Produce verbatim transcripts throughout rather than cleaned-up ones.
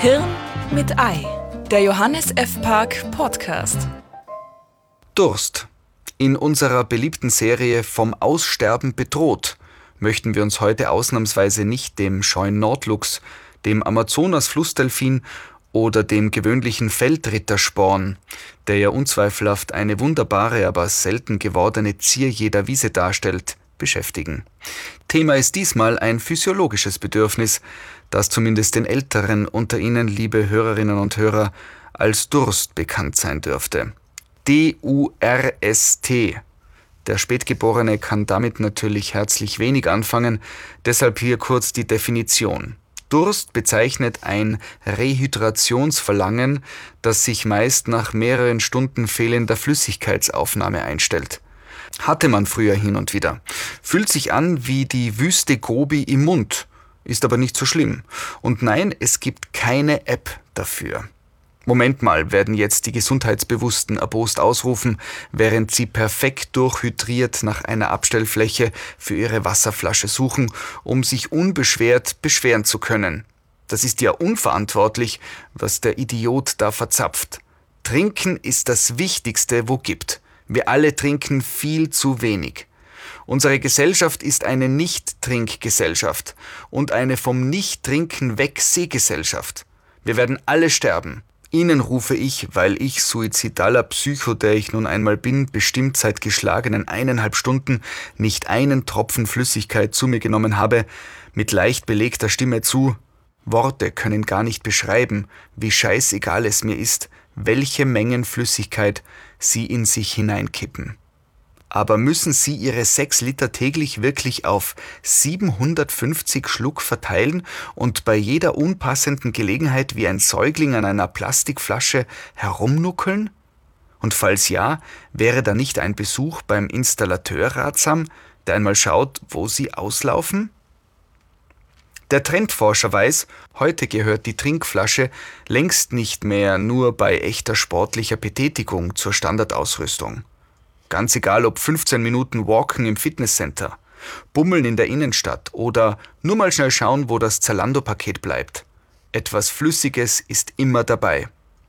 Hirn mit Ei, der Johannes F. Park Podcast. Durst. In unserer beliebten Serie Vom Aussterben bedroht möchten wir uns heute ausnahmsweise nicht dem scheuen Nordluchs, dem Amazonas-Flussdelfin oder dem gewöhnlichen Feldrittersporn, der ja unzweifelhaft eine wunderbare, aber selten gewordene Zier jeder Wiese darstellt, beschäftigen. Thema ist diesmal ein physiologisches Bedürfnis, das zumindest den Älteren unter Ihnen, liebe Hörerinnen und Hörer, als Durst bekannt sein dürfte. D U R S T. Der Spätgeborene kann damit natürlich herzlich wenig anfangen, deshalb hier kurz die Definition. Durst bezeichnet ein Rehydrationsverlangen, das sich meist nach mehreren Stunden fehlender Flüssigkeitsaufnahme einstellt. Hatte man früher hin und wieder. Fühlt sich an wie die Wüste Gobi im Mund, ist aber nicht so schlimm. Und nein, es gibt keine App dafür. Moment mal, werden jetzt die Gesundheitsbewussten erbost ausrufen, während sie perfekt durchhydriert nach einer Abstellfläche für ihre Wasserflasche suchen, um sich unbeschwert beschweren zu können. Das ist ja unverantwortlich, was der Idiot da verzapft. Trinken ist das Wichtigste, wo gibt. Wir alle trinken viel zu wenig. Unsere Gesellschaft ist eine Nicht-Trink-Gesellschaft und eine vom Nicht-Trinken-Weg-Seh-Gesellschaft. Wir werden alle sterben. Ihnen rufe ich, weil ich suizidaler Psycho, der ich nun einmal bin, bestimmt seit geschlagenen eineinhalb Stunden nicht einen Tropfen Flüssigkeit zu mir genommen habe, mit leicht belegter Stimme zu: Worte können gar nicht beschreiben, wie scheißegal es mir ist, welche Mengen Flüssigkeit Sie in sich hineinkippen. Aber müssen Sie Ihre sechs Liter täglich wirklich auf siebenhundertfünfzig Schluck verteilen und bei jeder unpassenden Gelegenheit wie ein Säugling an einer Plastikflasche herumnuckeln? Und falls ja, wäre da nicht ein Besuch beim Installateur ratsam, der einmal schaut, wo Sie auslaufen? Der Trendforscher weiß, heute gehört die Trinkflasche längst nicht mehr nur bei echter sportlicher Betätigung zur Standardausrüstung. Ganz egal, ob fünfzehn Minuten Walken im Fitnesscenter, Bummeln in der Innenstadt oder nur mal schnell schauen, wo das Zalando-Paket bleibt. Etwas Flüssiges ist immer dabei.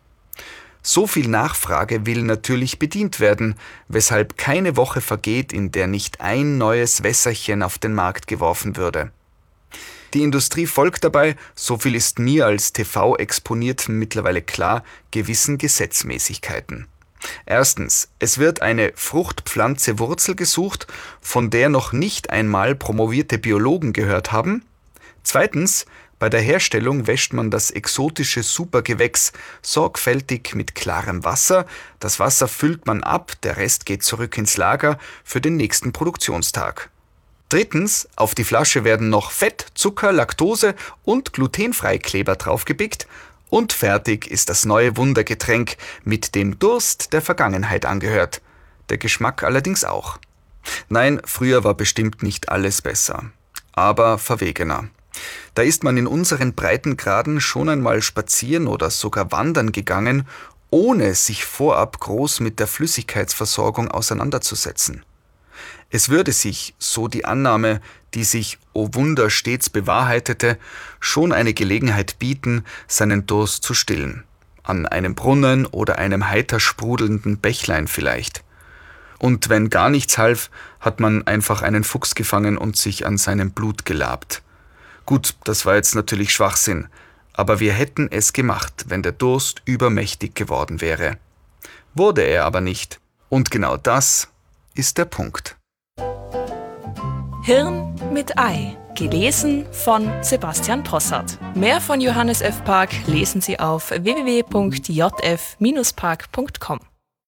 So viel Nachfrage will natürlich bedient werden, weshalb keine Woche vergeht, in der nicht ein neues Wässerchen auf den Markt geworfen würde. Die Industrie folgt dabei, so viel ist mir als T V-Exponierten mittlerweile klar, gewissen Gesetzmäßigkeiten. Erstens, es wird eine Fruchtpflanze-Wurzel gesucht, von der noch nicht einmal promovierte Biologen gehört haben. Zweitens, bei der Herstellung wäscht man das exotische Supergewächs sorgfältig mit klarem Wasser. Das Wasser füllt man ab, der Rest geht zurück ins Lager für den nächsten Produktionstag. Drittens, auf die Flasche werden noch Fett, Zucker, Laktose und Glutenfreikleber draufgepickt. Und fertig ist das neue Wundergetränk, mit dem Durst der Vergangenheit angehört. Der Geschmack allerdings auch. Nein, früher war bestimmt nicht alles besser, aber verwegener. Da ist man in unseren Breitengraden schon einmal spazieren oder sogar wandern gegangen, ohne sich vorab groß mit der Flüssigkeitsversorgung auseinanderzusetzen. Es würde sich, so die Annahme, die sich, o Wunder, stets bewahrheitete, schon eine Gelegenheit bieten, seinen Durst zu stillen. An einem Brunnen oder einem heiter sprudelnden Bächlein vielleicht. Und wenn gar nichts half, hat man einfach einen Fuchs gefangen und sich an seinem Blut gelabt. Gut, das war jetzt natürlich Schwachsinn, aber wir hätten es gemacht, wenn der Durst übermächtig geworden wäre. Wurde er aber nicht. Und genau das ist der Punkt. Hirn mit Ei. Gelesen von Sebastian Possart. Mehr von Johannes F. Park lesen Sie auf w w w punkt j f Bindestrich park punkt com.